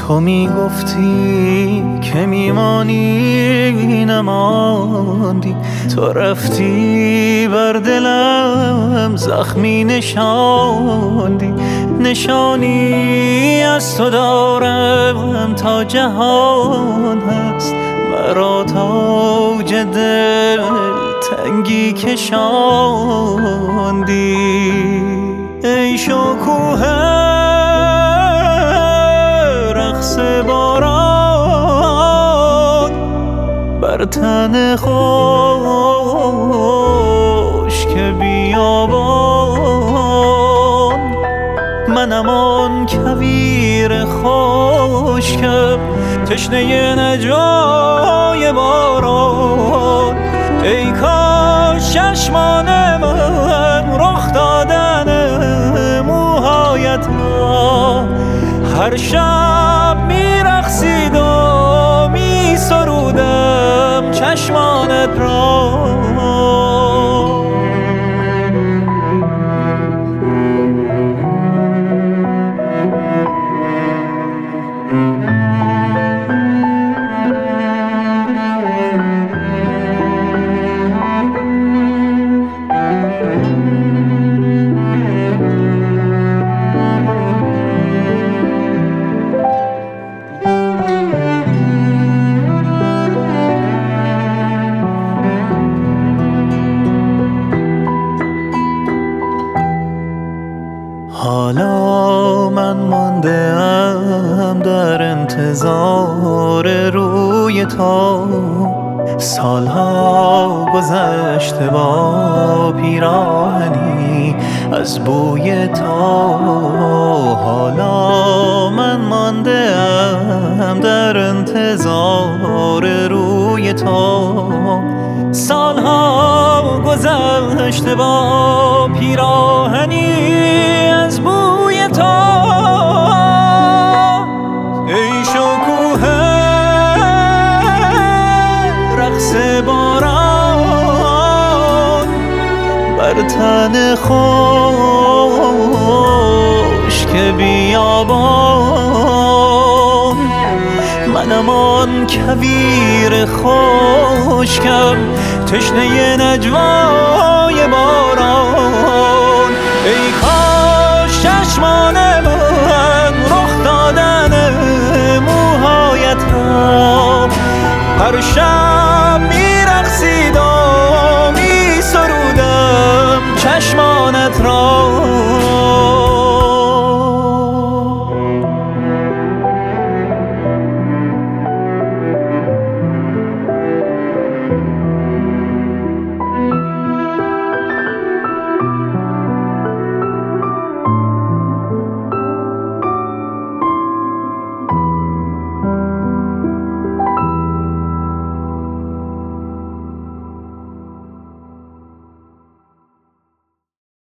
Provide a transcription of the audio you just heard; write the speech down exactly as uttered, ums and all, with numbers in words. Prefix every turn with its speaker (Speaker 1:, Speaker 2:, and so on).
Speaker 1: تو می گفتی که میمانی نماندی، تو رفتی بر دلم زخمی نشاندی. نشانی از تو دارم تا جهان هست، مرا تاج دل تنگی کشاندی. ای شکوه رقص باران بر تن خشک بیابان، منم آن کویر خشکم تشنه نجوای باران. ای کاش چشمان من رخ دادن موهایت را هر شب میرقصید و میسرودم چشمانت را. حالا من ماندم در انتظار روی تو، سالها گذشته با پیراهنی از بوی تو. حالا من ماندم در انتظار روی تو، سالها گذشته با پیراهنی از بوی تو. ای شکوه رقص باران بر تن خشک بیابان، منم آن کویر خشکم تشنه نجوای باران. ای کاش چشمان من رخ دادن موهایت را هر شب